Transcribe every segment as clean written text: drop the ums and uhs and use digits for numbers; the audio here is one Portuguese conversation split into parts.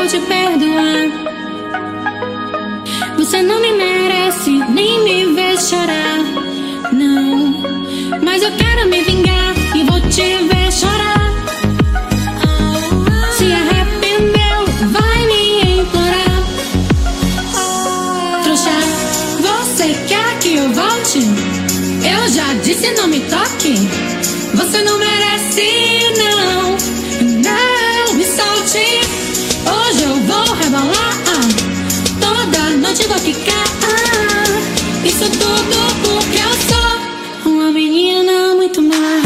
vou te perdoar. Você não me merece nem me ver chorar, não. Mas eu quero me vingar e vou te ver chorar. Se arrependeu, vai me implorar. Trouxa, você quer que eu volte? Eu já disse, não me toque. Você não merece, não. Não me solte. Hoje eu vou rebolar. Toda noite vou ficar. Isso tudo porque eu sou uma menina muito má.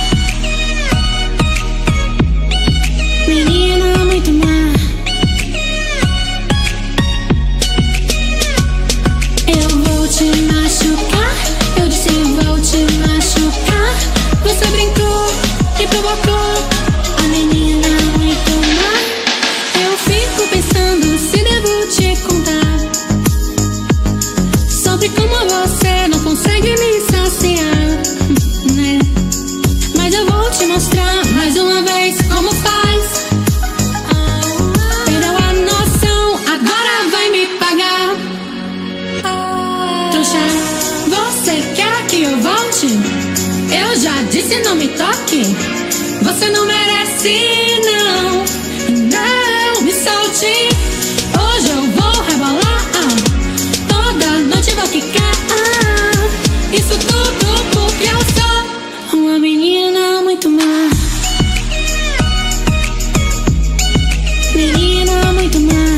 Menina muito má. Eu vou te machucar. Eu disse vou te machucar. Você brincou e provocou a menina muito má. Eu fico pensando se devo te contar sobre como você não consegue me saciar, né? Mas eu vou te mostrar mais uma vez como faz. Perdeu a noção, agora vai me pagar. Trouxa, você quer que eu volte? Eu já disse, não me toque. Você não merece, não. Não me solte. Hoje eu vou rebolar. Toda noite vou ficar. Isso tudo porque eu sou uma menina muito má. Menina muito má.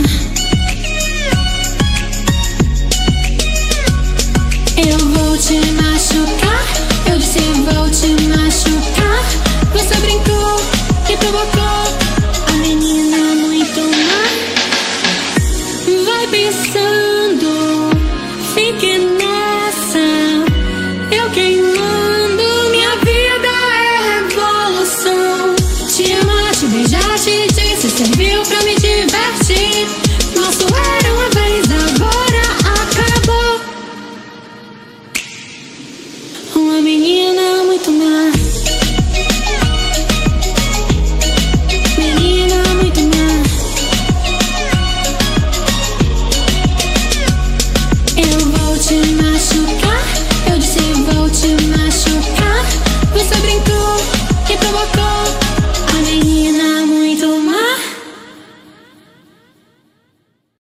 Eu vou te machucar. Eu disse vou te machucar. Você brincou e provocou a menina muito má. Vai pensar.